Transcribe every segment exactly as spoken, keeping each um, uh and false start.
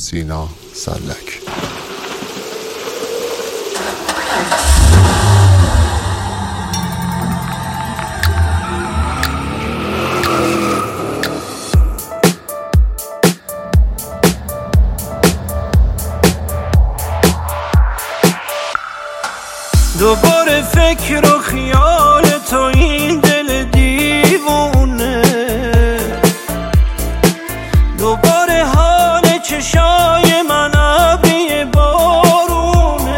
سینا سلک. دوباره فکر و خیال تو این دل دیوونه، دوباره حال چشای من ابری بارونه،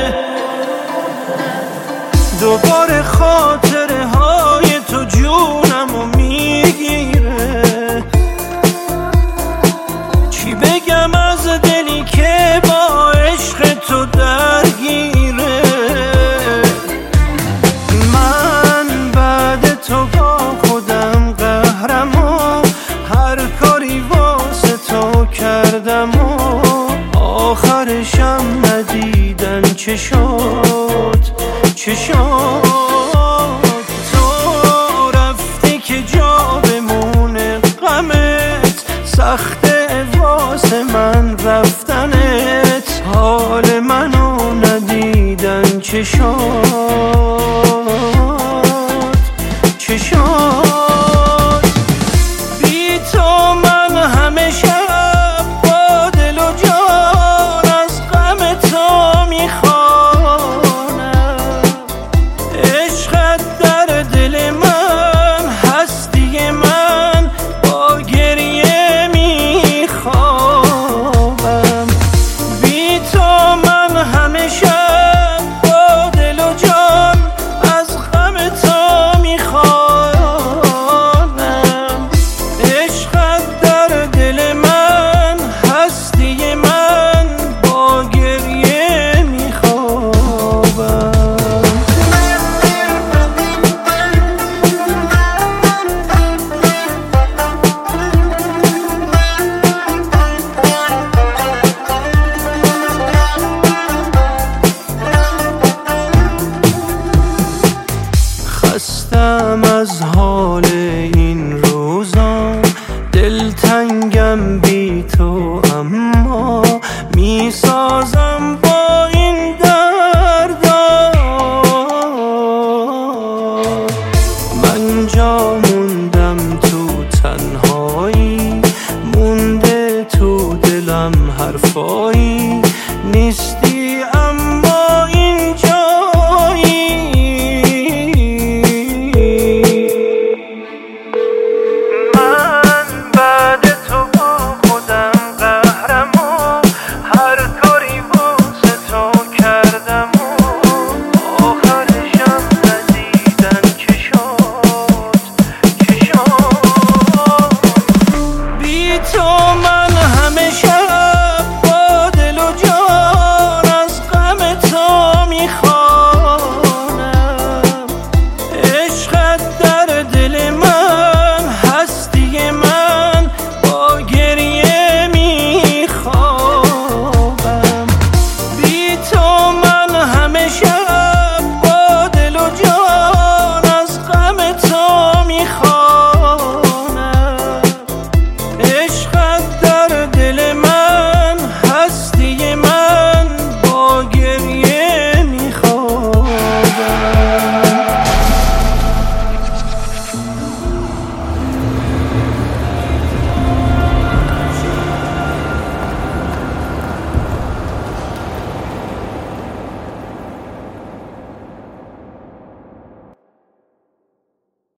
دوباره خاطره های تو جونمو میگیره. چی بگم از دلی که با عشق تو درگیره. تو با خودم قهرم و هر کاری واسه تو کردم و آخرشم ندیدن چه شد چه شد. تو رفتی که جا بمونه غمت، سخته واسه من رفتنت، حال منو ندیدن چه شد چه شد. بی تو من همه شب با دل و جان از غم تو میخوانم. عشقت در دل من، هستی من، با گریه میخوابم. بی تو من همه شب با دل و جان از غم تو خستم از حال این روزا، دلتنگم بی تو، اما میسازم با این دردا. من جا موندم تو تنهایی، مونده تو دلم حرفایی، نیستی